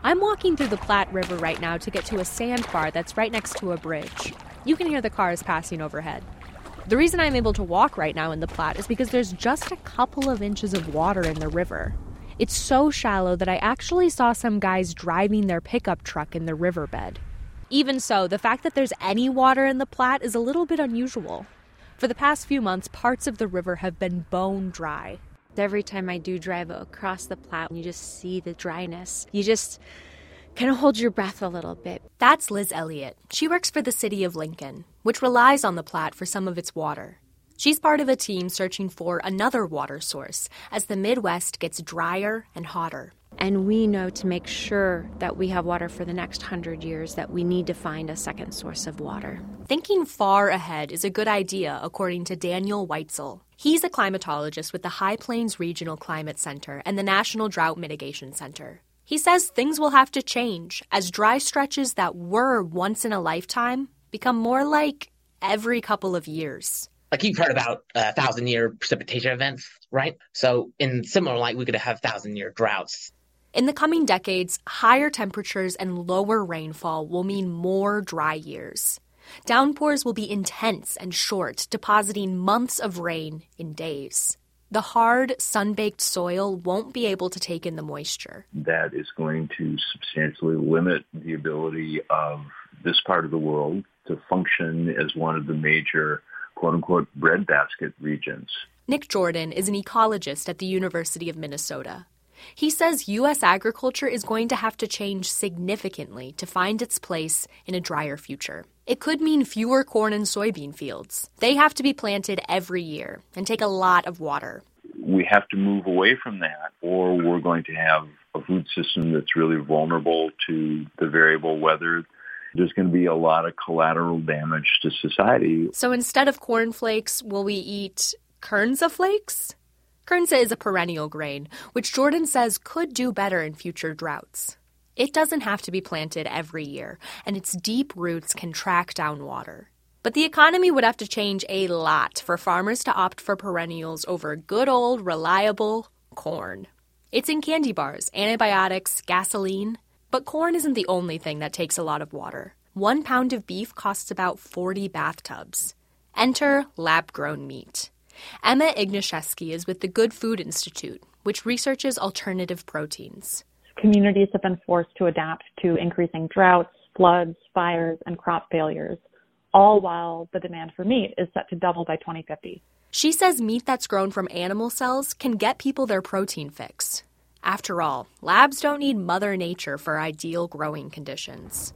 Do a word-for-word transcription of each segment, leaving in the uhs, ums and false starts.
I'm walking through the Platte River right now to get to a sandbar that's right next to a bridge. You can hear the cars passing overhead. The reason I'm able to walk right now in the Platte is because there's just a couple of inches of water in the river. It's so shallow that I actually saw some guys driving their pickup truck in the riverbed. Even so, the fact that there's any water in the Platte is a little bit unusual. For the past few months, parts of the river have been bone dry. Every time I do drive across the Platte, you just see the dryness. You just kind of hold your breath a little bit. That's Liz Elliott. She works for the city of Lincoln, which relies on the Platte for some of its water. She's part of a team searching for another water source as the Midwest gets drier and hotter. And we know to make sure that we have water for the next hundred years that we need to find a second source of water. Thinking far ahead is a good idea, according to Daniel Weitzel. He's a climatologist with the High Plains Regional Climate Center and the National Drought Mitigation Center. He says things will have to change as dry stretches that were once in a lifetime become more like every couple of years. Like you've heard about uh, thousand-year precipitation events, right? So in similar light, we could have thousand-year droughts. In the coming decades, higher temperatures and lower rainfall will mean more dry years. Downpours will be intense and short, depositing months of rain in days. The hard, sun-baked soil won't be able to take in the moisture. That is going to substantially limit the ability of this part of the world to function as one of the major quote-unquote breadbasket regions. Nick Jordan is an ecologist at the University of Minnesota. He says U S agriculture is going to have to change significantly to find its place in a drier future. It could mean fewer corn and soybean fields. They have to be planted every year and take a lot of water. We have to move away from that, or we're going to have a food system that's really vulnerable to the variable weather. There's going to be a lot of collateral damage to society. So instead of cornflakes, will we eat kernza flakes? Kernza is a perennial grain, which Jordan says could do better in future droughts. It doesn't have to be planted every year, and its deep roots can track down water. But the economy would have to change a lot for farmers to opt for perennials over good old, reliable corn. It's in candy bars, antibiotics, gasoline. But corn isn't the only thing that takes a lot of water. One pound of beef costs about forty bathtubs. Enter lab-grown meat. Emma Ignashevsky is with the Good Food Institute, which researches alternative proteins. Communities have been forced to adapt to increasing droughts, floods, fires, and crop failures, all while the demand for meat is set to double by twenty fifty. She says meat that's grown from animal cells can get people their protein fix. After all, labs don't need Mother Nature for ideal growing conditions.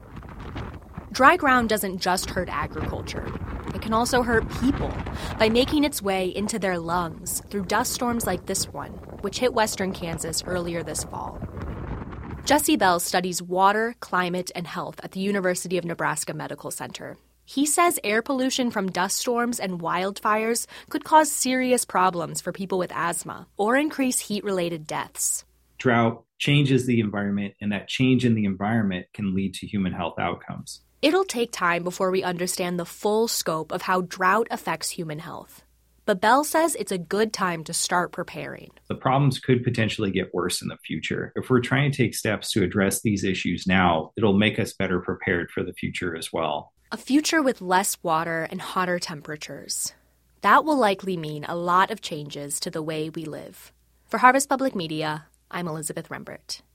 Dry ground doesn't just hurt agriculture. It can also hurt people by making its way into their lungs through dust storms like this one, which hit western Kansas earlier this fall. Jesse Bell studies water, climate, and health at the University of Nebraska Medical Center. He says air pollution from dust storms and wildfires could cause serious problems for people with asthma or increase heat-related deaths. Drought changes the environment, and that change in the environment can lead to human health outcomes. It'll take time before we understand the full scope of how drought affects human health. But Bell says it's a good time to start preparing. The problems could potentially get worse in the future. If we're trying to take steps to address these issues now, it'll make us better prepared for the future as well. A future with less water and hotter temperatures. That will likely mean a lot of changes to the way we live. For Harvest Public Media, I'm Elizabeth Rembert.